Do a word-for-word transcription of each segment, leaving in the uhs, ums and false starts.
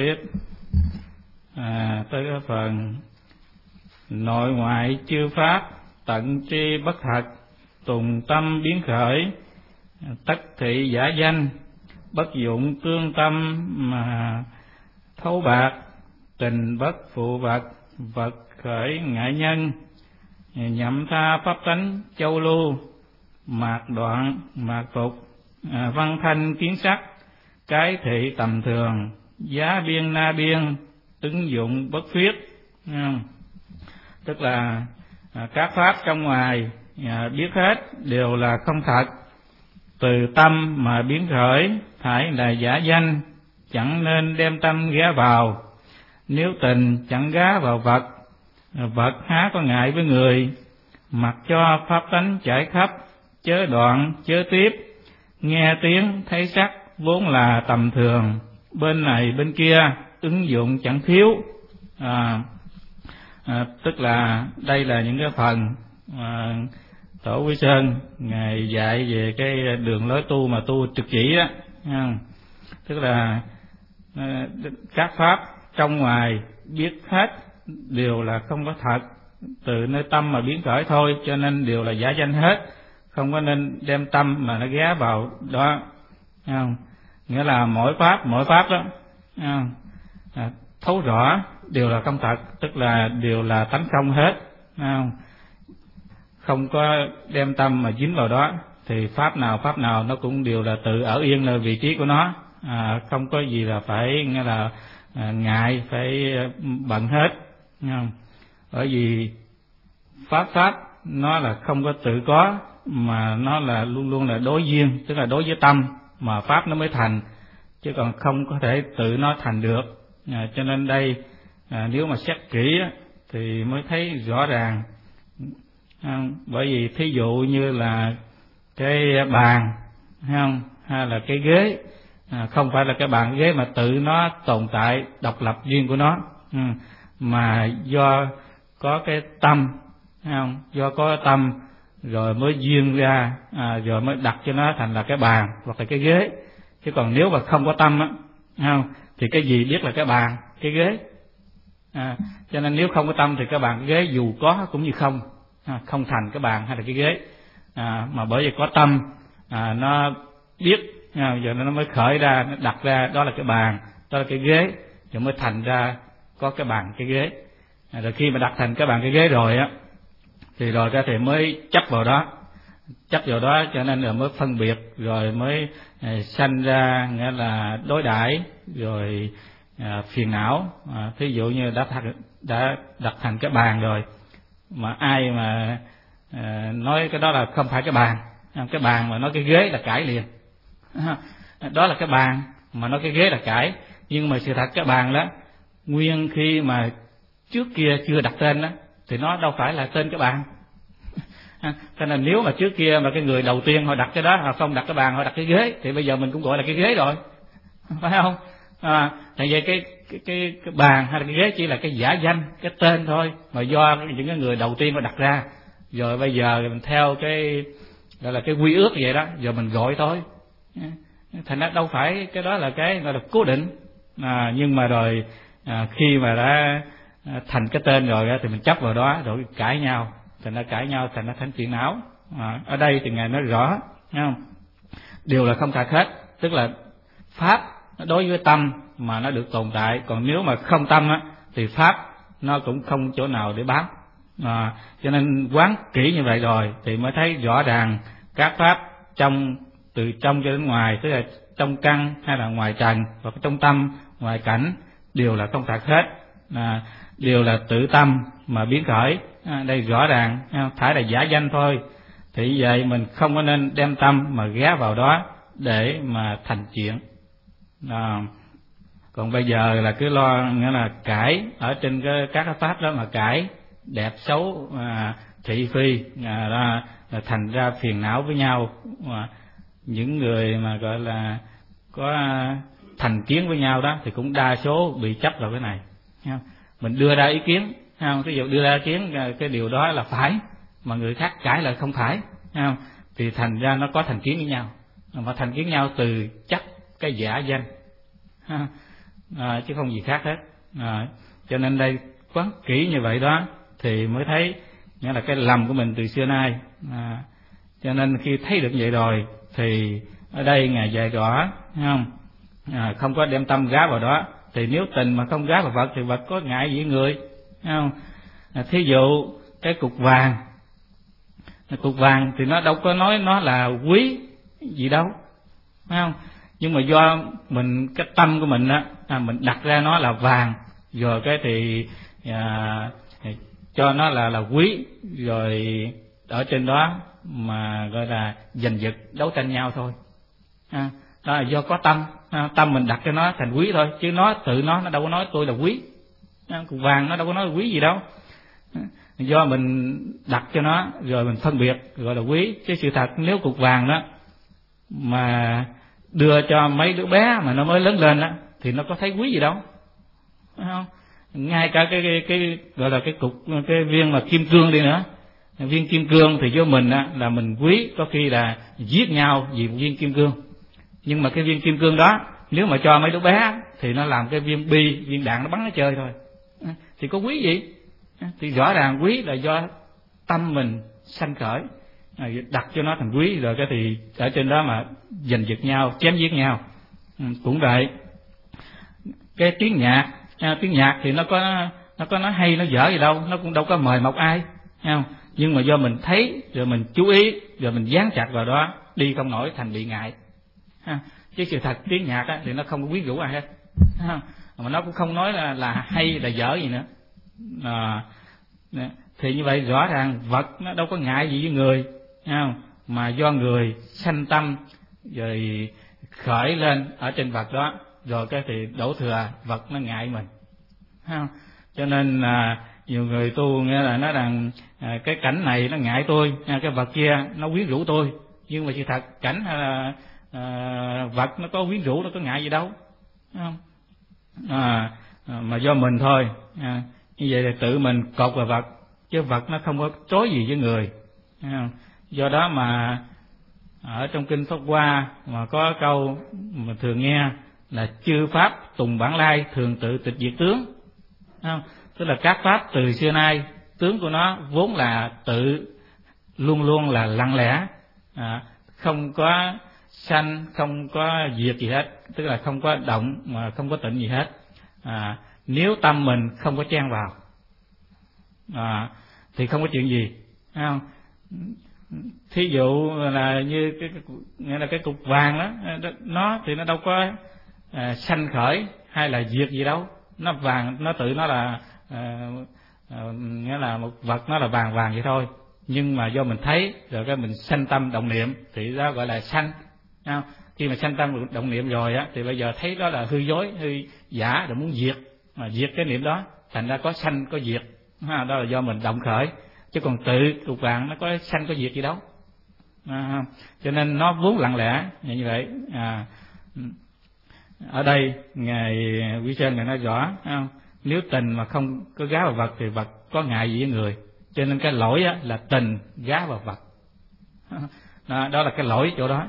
tiếp à, tới cái phần nội ngoại chư pháp tận tri bất thật, tùng tâm biến khởi, tất thị giả danh, bất dụng tương tâm mà thấu bạc, tình bất phụ vật, vật khởi ngại nhân, nhậm tha pháp tánh châu lưu, mạc đoạn mạc phục, à, văn thanh kiến sắc, cái thị tầm thường, giá biên na biên, ứng dụng bất khuyết. Tức là à, các pháp trong ngoài à, biết hết đều là không thật, từ tâm mà biến khởi phải là giả danh, chẳng nên đem tâm ghé vào. Nếu tình chẳng gá vào vật, vật há có ngại với người, mặc cho pháp tánh trải khắp, chớ đoạn chớ tiếp, nghe tiếng thấy sắc vốn là tầm thường, bên này bên kia ứng dụng chẳng thiếu. à, à, tức là đây là những cái phần à, Tổ Quý Sơn ngài dạy về cái đường lối tu mà tu trực chỉ đó. Tức là à, các pháp trong ngoài biết hết đều là không có thật, từ nơi tâm mà biến khởi thôi, cho nên đều là giả danh hết, không có nên đem tâm mà nó ghé vào đó. Không? Nghĩa là mỗi pháp mỗi pháp đó không? À, thấu rõ đều là không thật, tức là đều là tánh không hết. Không? Không có đem tâm mà dính vào đó, thì pháp nào pháp nào nó cũng đều là tự ở yên là vị trí của nó, à, không có gì là phải nghĩa là à, ngại phải bận hết. Không? Bởi vì pháp pháp nó là không có tự có, mà nó là luôn luôn là đối duyên, tức là đối với tâm mà pháp nó mới thành, chứ còn không có thể tự nó thành được. À, cho nên đây à, nếu mà xét kỹ á, thì mới thấy rõ ràng. À, bởi vì thí dụ như là cái bàn không, hay là cái ghế, à, không phải là cái bàn cái ghế mà tự nó tồn tại độc lập riêng của nó, ừ, mà do có cái tâm, không, do có tâm rồi mới duyên ra, à, rồi mới đặt cho nó thành là cái bàn hoặc là cái ghế. Chứ còn nếu mà không có tâm á, không, thì cái gì biết là cái bàn cái ghế. À, cho nên nếu không có tâm thì cái bàn cái ghế dù có cũng như không, à, không thành cái bàn hay là cái ghế. À, mà bởi vì có tâm, à, nó biết, à, giờ nó mới khởi ra, nó đặt ra đó là cái bàn, đó là cái ghế, rồi mới thành ra có cái bàn cái ghế. À, rồi khi mà đặt thành cái bàn cái ghế rồi á, thì rồi ra thì mới chấp vào đó, chấp vào đó cho nên là mới phân biệt, rồi mới à, sanh ra nghĩa là đối đãi, rồi à, phiền não. À, thí dụ như đã thật, đã đặt thành cái bàn rồi, mà ai mà à, nói cái đó là không phải cái bàn, cái bàn mà nói cái ghế là cãi liền. Đó là cái bàn mà nói cái ghế là cãi, nhưng mà sự thật cái bàn đó nguyên khi mà trước kia chưa đặt tên đó thì nó đâu phải là tên cái bàn. Cho nên nếu mà trước kia mà cái người đầu tiên họ đặt cái đó, họ không đặt cái bàn, họ đặt cái ghế, thì bây giờ mình cũng gọi là cái ghế rồi, phải không? À, tại vậy cái cái, cái cái bàn hay là cái ghế chỉ là cái giả danh, cái tên thôi, mà do những cái người đầu tiên họ đặt ra, rồi bây giờ mình theo cái gọi là cái quy ước vậy đó, giờ mình gọi thôi. Thành ra đâu phải cái đó là cái gọi là cố định. À, nhưng mà rồi à, khi mà đã thành cái tên rồi thì mình chấp vào đó rồi cãi nhau, thành ra cãi nhau thành ra thành phiền não. À, ở đây thì ngài nói rõ, thấy không? Đều là không thật hết, tức là pháp đối với tâm mà nó được tồn tại, còn nếu mà không tâm á thì pháp nó cũng không chỗ nào để bám. À, cho nên quán kỹ như vậy rồi thì mới thấy rõ ràng các pháp trong, từ trong cho đến ngoài, tức là trong căn hay là ngoài trần, và trong tâm ngoài cảnh đều là không thật hết, à, đều là tự tâm mà biến khởi. À, đây rõ ràng, phải là giả danh thôi. Thì vậy mình không có nên đem tâm mà ghé vào đó để mà thành chuyện. À, còn bây giờ là cứ lo nghĩa là cãi ở trên cái, các cái pháp đó mà cãi đẹp xấu, à, thị phi, à, ra, là thành ra phiền não với nhau. À, những người mà gọi là có thành kiến với nhau đó thì cũng đa số bị chấp vào cái này. Mình đưa ra ý kiến, không? Ví dụ đưa ra ý kiến cái điều đó là phải, mà người khác cãi lại không phải, không? Thì thành ra nó có thành kiến với nhau, mà thành kiến nhau từ chấp cái giả danh. à, chứ không gì khác hết. À, cho nên đây quán kỹ như vậy đó thì mới thấy nghĩa là cái lầm của mình từ xưa nay. À, cho nên khi thấy được vậy rồi thì ở đây Ngài dạy rõ, thấy không? À, không có đem tâm gáp vào đó. Thì nếu tình mà không gáp vào vật thì vật có ngại gì người, thấy không? À, thí dụ cái cục vàng, cục vàng thì nó đâu có nói nó là quý gì đâu, thấy không? Nhưng mà do mình cái tâm của mình á, à, mình đặt ra nó là vàng, rồi cái thì à, cho nó là là quý, rồi ở trên đó mà gọi là giành giật đấu tranh nhau thôi. À, đó là do có tâm, à, tâm mình đặt cho nó thành quý thôi, chứ nó tự nó nó đâu có nói tôi là quý. À, cục vàng nó đâu có nói là quý gì đâu. À, do mình đặt cho nó rồi mình phân biệt gọi là quý, chứ sự thật nếu cục vàng đó mà đưa cho mấy đứa bé mà nó mới lớn lên đó thì nó có thấy quý gì đâu, phải không? Ngay cả cái, cái cái gọi là cái cục cái viên mà kim cương đi nữa, viên kim cương thì với mình á là mình quý, có khi là giết nhau vì một viên kim cương. Nhưng mà cái viên kim cương đó nếu mà cho mấy đứa bé thì nó làm cái viên bi, viên đạn nó bắn nó chơi thôi, thì có quý gì? Thì rõ ràng quý là do tâm mình sanh khởi, đặt cho nó thành quý, rồi cái thì ở trên đó mà giành giật nhau, chém giết nhau. Cũng vậy, cái tiếng nhạc, tiếng nhạc thì nó có nó có nói hay nó dở gì đâu, nó cũng đâu có mời mọc ai, thấy không? Nhưng mà do mình thấy rồi mình chú ý rồi mình dán chặt vào đó, đi không nổi thành bị ngại. Ha, chứ sự thật tiếng nhạc á, thì nó không có quyến rũ ai hết, ha, mà nó cũng không nói là là hay là dở gì nữa. À, thì như vậy rõ ràng vật nó đâu có ngại gì với người, ha, mà do người sanh tâm rồi khởi lên ở trên vật đó, rồi cái thì đổ thừa vật nó ngại mình, ha. Cho nên là nhiều người tu nghĩa là nói rằng à, cái cảnh này nó ngại tôi, cái vật kia nó quyến rũ tôi. Nhưng mà sự thật cảnh hay là à, vật nó có quyến rũ, nó có ngại gì đâu, không? À, mà do mình thôi. À, như vậy thì tự mình cột vào vật, chứ vật nó không có chối gì với người. À, do đó mà ở trong kinh Pháp Hoa mà có câu mà thường nghe là chư pháp tùng bản lai thường tự tịch diệt tướng. À, tức là các pháp từ xưa nay tướng của nó vốn là tự luôn luôn là lặng lẽ, à, không có sanh, không có diệt gì hết, tức là không có động mà không có tịnh gì hết. À, nếu tâm mình không có chen vào à, thì không có chuyện gì, thấy không? Thí dụ là như cái, cái nghĩa là cái cục vàng đó, nó thì nó đâu có à, sanh khởi hay là diệt gì đâu, nó vàng, nó tự nó là à, à, nghĩa là một vật, nó là vàng vàng vậy thôi. Nhưng mà do mình thấy rồi cái mình sanh tâm động niệm thì đó gọi là sanh. Không? Khi mà sanh tâm động niệm rồi á thì bây giờ thấy đó là hư dối, hư giả, rồi muốn diệt, mà diệt cái niệm đó, thành ra có sanh có diệt. Ha, đó là do mình động khởi, chứ còn tự cục vàng nó có sanh có diệt gì đâu. À, cho nên nó vốn lặng lẽ như vậy. À, ở đây ngài Quý Sơn ngài nói rõ, không? Nếu tình mà không có gá vào vật thì vật có ngại gì với người. Cho nên cái lỗi á, là tình gá vào vật. Đó, đó là cái lỗi chỗ đó.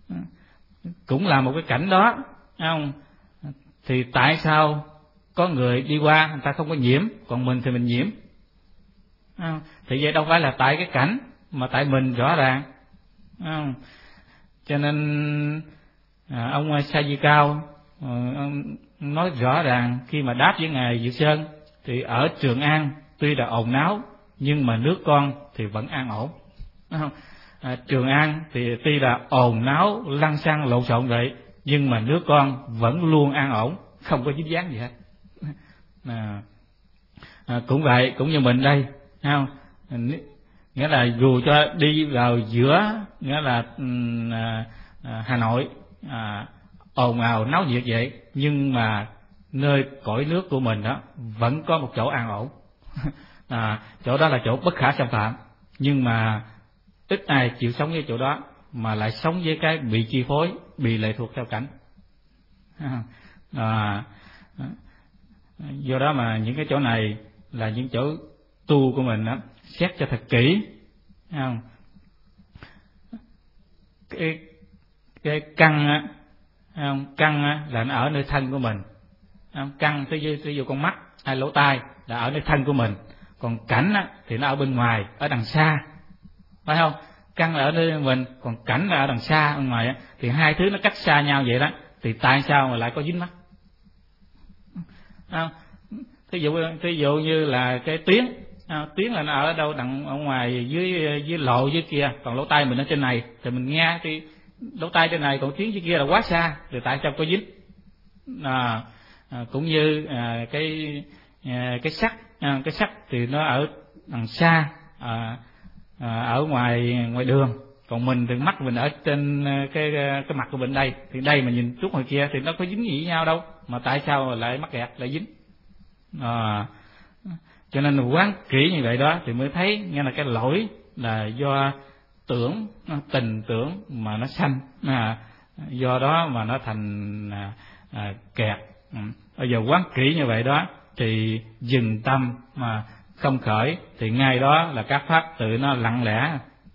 Cũng là một cái cảnh đó, không? Thì tại sao có người đi qua người ta không có nhiễm, còn mình thì mình nhiễm? Không? Thì vậy đâu phải là tại cái cảnh, mà tại mình rõ ràng. Không? Cho nên à, ông Sa Di Cao ông nói rõ ràng khi mà đáp với ngài Diệu Sơn thì ở Trường An tuy là ồn náo nhưng mà nước con thì vẫn an ổn. À, Trường An thì tuy là ồn náo lăng xăng lộn xộn vậy nhưng mà nước con vẫn luôn an ổn, không có dính dáng gì hết. À, à, cũng vậy, cũng như mình đây, không? Nghĩa là dù cho đi vào giữa, nghĩa là à, à, Hà Nội à, ồn ào náo nhiệt vậy, nhưng mà nơi cõi nước của mình đó vẫn có một chỗ an ổn. À, chỗ đó là chỗ bất khả xâm phạm, nhưng mà ít ai chịu sống với chỗ đó, mà lại sống với cái bị chi phối, bị lệ thuộc theo cảnh. À, do đó mà những cái chỗ này là những chỗ tu của mình đó, xét cho thật kỹ, không? Cái cái căn á, không? Căn á là nó ở nơi thân của mình, Căn ví dụ con mắt hay lỗ tai là ở nơi thân của mình, còn cảnh á, thì nó ở bên ngoài, ở đằng xa, phải không? Căn là ở nơi mình, còn cảnh là ở đằng xa bên ngoài á, thì hai thứ nó cách xa nhau vậy đó, thì tại sao mà lại có dính mắt? À, thí dụ thí dụ như là cái tiếng, à, tiếng là nó ở đâu đằng ở ngoài dưới dưới lộ dưới kia, còn lỗ tai mình ở trên này thì mình nghe thì lỗ tai trên này, còn tiếng dưới kia là quá xa, thì tại sao có dính? À, à, cũng như à, cái à, cái sắc, à, cái sắc thì nó ở đằng xa, à, à, ở ngoài ngoài đường, còn mình thì mắt mình ở trên cái cái mặt của mình đây, thì đây mà nhìn chút ngoài kia thì nó có dính gì với nhau đâu, mà tại sao lại mắc kẹt lại dính? À, cho nên quán kỹ như vậy đó thì mới thấy nghe là cái lỗi là do tưởng, tình tưởng mà nó sanh, à, do đó mà nó thành à, à, kẹt. Bây giờ quán kỹ như vậy đó thì dừng tâm mà không khởi, thì ngay đó là các pháp tự nó lặng lẽ.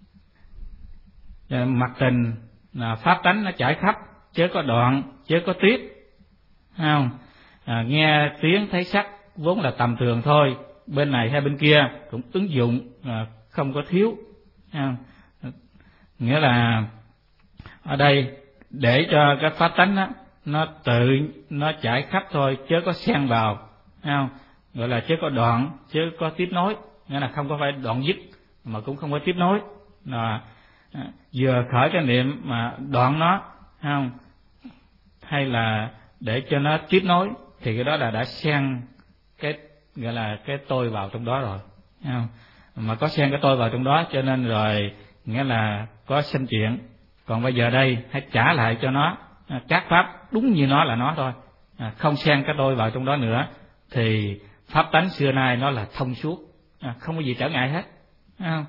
Mặc tình là pháp tánh nó trải khắp, chớ có đoạn, chớ có tiếp, không? À, nghe tiếng thấy sắc vốn là tầm thường thôi, bên này hay bên kia cũng ứng dụng, à, không có thiếu, không? Nghĩa là ở đây để cho cái pháp tánh đó, nó tự nó trải khắp thôi, chớ có xen vào, không? Gọi là chớ có đoạn, chớ có tiếp nối, nghĩa là không có phải đoạn dứt mà cũng không có tiếp nối. Là vừa khởi cái niệm mà đoạn nó, không? Hay là để cho nó tiếp nối thì cái đó là đã xen cái gọi là cái tôi vào trong đó rồi, không? Mà có xen cái tôi vào trong đó cho nên rồi nghĩa là có sinh chuyện. Còn bây giờ đây hãy trả lại cho nó các pháp đúng như nó là nó thôi, à, không xen cái tôi vào trong đó nữa, thì pháp tánh xưa nay nó là thông suốt, à, không có gì trở ngại hết, không?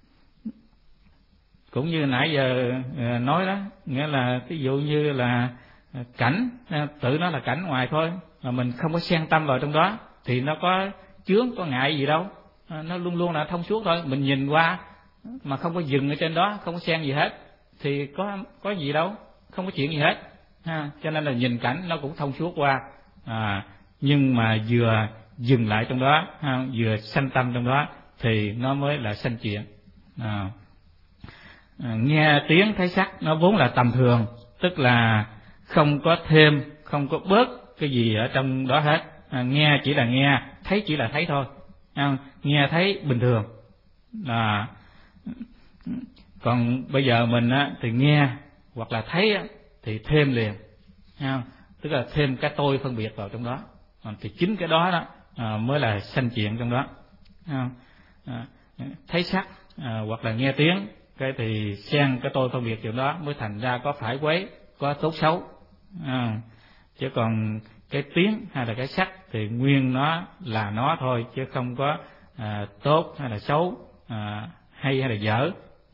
Cũng như nãy giờ nói đó, nghĩa là ví dụ như là cảnh, tự nó là cảnh ngoài thôi, mà mình không có xen tâm vào trong đó thì nó có chướng, có ngại gì đâu, nó luôn luôn là thông suốt thôi. Mình nhìn qua mà không có dừng ở trên đó, không có xen gì hết thì có có gì đâu, không có chuyện gì hết, ha. Cho nên là nhìn cảnh nó cũng thông suốt qua, à, nhưng mà vừa dừng lại trong đó, ha, vừa sanh tâm trong đó thì nó mới là sanh chuyện. À, à, nghe tiếng thấy sắc nó vốn là tầm thường, tức là không có thêm, không có bớt cái gì ở trong đó hết. À, nghe chỉ là nghe, thấy chỉ là thấy thôi, à, nghe thấy bình thường. À, còn bây giờ mình á, thì nghe hoặc là thấy á, thì thêm liền, à, tức là thêm cái tôi phân biệt vào trong đó, à, thì chính cái đó đó à, mới là sanh chuyện trong đó. À, à, thấy sắc à, hoặc là nghe tiếng cái thì xen cái tôi phân biệt trong đó mới thành ra có phải quấy, có tốt xấu, à, chứ còn cái tiếng hay là cái sắc thì nguyên nó là nó thôi, chứ không có à, tốt hay là xấu, à, hay hay là dở,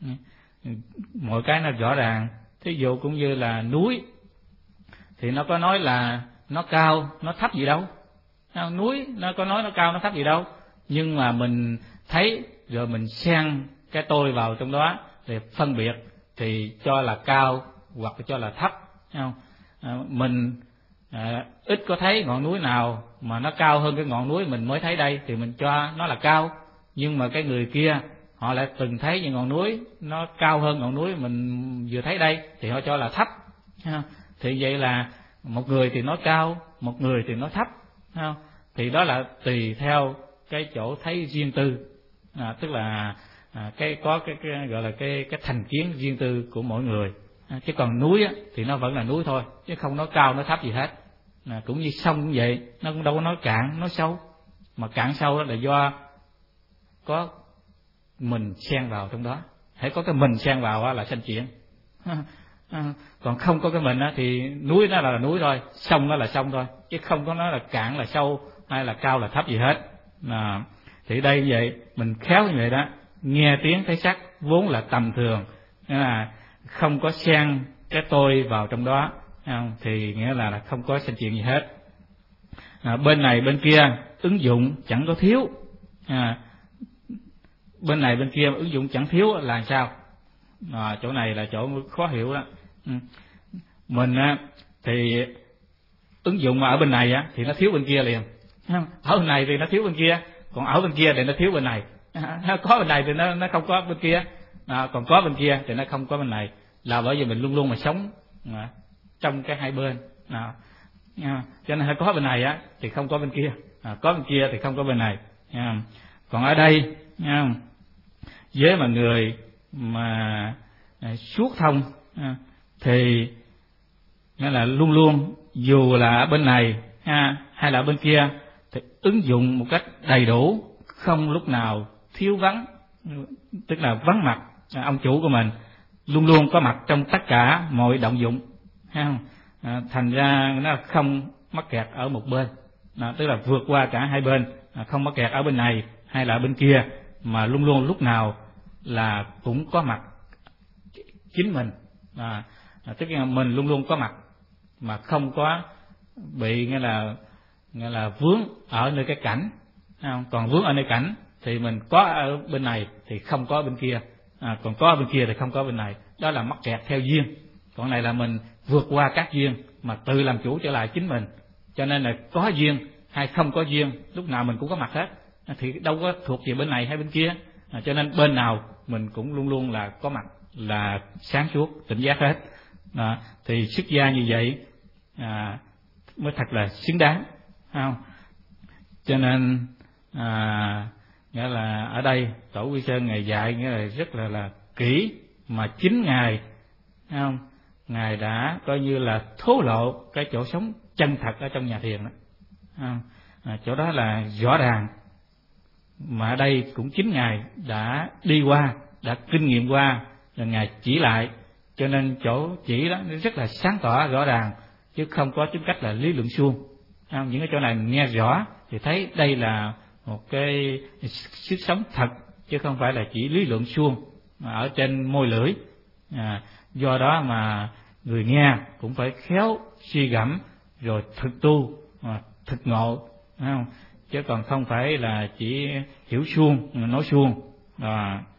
mọi cái nó rõ ràng. Thí dụ cũng như là núi thì nó có nói là nó cao nó thấp gì đâu, núi nó có nói nó cao nó thấp gì đâu, nhưng mà mình thấy rồi mình xen cái tôi vào trong đó để phân biệt thì cho là cao hoặc là cho là thấp, không? À, mình à, ít có thấy ngọn núi nào mà nó cao hơn cái ngọn núi mình mới thấy đây thì mình cho nó là cao, nhưng mà cái người kia họ lại từng thấy những ngọn núi nó cao hơn ngọn núi mình vừa thấy đây thì họ cho là thấp, thì vậy là một người thì nói cao, một người thì nói thấp, thì đó là tùy theo cái chỗ thấy riêng tư, à, tức là à, cái có cái, cái gọi là cái cái thành kiến riêng tư của mỗi người, à, chứ còn núi á, thì nó vẫn là núi thôi, chứ không nói cao nói thấp gì hết. À, cũng như sông cũng vậy, nó cũng đâu có nói cạn nói sâu, mà cạn sâu đó là do có mình xen vào trong đó. Hãy có cái mình xen vào là sanh chuyện, à, còn không có cái mình á, thì núi nó là núi thôi, sông nó là sông thôi, chứ không có nói là cạn là sâu hay là cao là thấp gì hết. À, thì đây như vậy mình khéo như vậy đó, nghe tiếng thấy sắc vốn là tầm thường, nghĩa là không có xen cái tôi vào trong đó, không? Thì nghĩa là không có sanh chuyện gì hết. À, bên này bên kia ứng dụng chẳng có thiếu, à, bên này bên kia ứng dụng chẳng thiếu là sao? À, chỗ này là chỗ khó hiểu đó. Mình á, thì ứng dụng mà ở bên này á thì nó thiếu bên kia liền, ở bên này thì nó thiếu bên kia, còn ở bên kia thì nó thiếu bên này, có bên này thì nó nó không có bên kia, à, còn có bên kia thì nó không có bên này, là bởi vì mình luôn luôn mà sống à, trong cái hai bên, à, à, cho nên có bên này á thì không có bên kia, à, có bên kia thì không có bên này, à, còn ở đây à, với mà người mà à, suốt thông à, thì nghĩa là luôn luôn dù là ở bên này ha, hay là ở bên kia thì ứng dụng một cách đầy đủ, không lúc nào thiếu vắng, tức là vắng mặt à, ông chủ của mình luôn luôn có mặt trong tất cả mọi động dụng, ha, à, thành ra nó không mắc kẹt ở một bên, à, tức là vượt qua cả hai bên, à, không mắc kẹt ở bên này hay là bên kia, mà luôn luôn lúc nào là cũng có mặt chính mình, à, à, tức là mình luôn luôn có mặt mà không có bị nghĩa là nghĩa là vướng ở nơi cái cảnh, không? Còn vướng ở nơi cảnh thì mình có ở bên này thì không có bên kia, à, còn có bên kia thì không có bên này, đó là mắc kẹt theo duyên. Còn này là mình vượt qua các duyên mà tự làm chủ trở lại chính mình, cho nên là có duyên hay không có duyên lúc nào mình cũng có mặt hết, thì đâu có thuộc về bên này hay bên kia, à, cho nên bên nào mình cũng luôn luôn là có mặt, là sáng suốt tỉnh giác hết, à, thì xuất gia như vậy à, mới thật là xứng đáng, không? Cho nên à, nghĩa là ở đây Tổ Quy Sơn ngài dạy nghĩa là rất là là kỹ, mà chính ngài, không, ngài đã coi như là thố lộ cái chỗ sống chân thật ở trong nhà thiền đó, không? À, chỗ đó là rõ ràng, mà ở đây cũng chính ngài đã đi qua, đã kinh nghiệm qua, là ngài chỉ lại, cho nên chỗ chỉ đó nó rất là sáng tỏ rõ ràng, chứ không có tính cách là lý luận suông. Không? Những cái chỗ này nghe rõ thì thấy đây là một cái sức sống thật, chứ không phải là chỉ lý luận suông mà ở trên môi lưỡi, à, do đó mà người nghe cũng phải khéo suy gẫm rồi thực tu, à, thực ngộ, không? Chứ còn không phải là chỉ hiểu suông nói suông, à,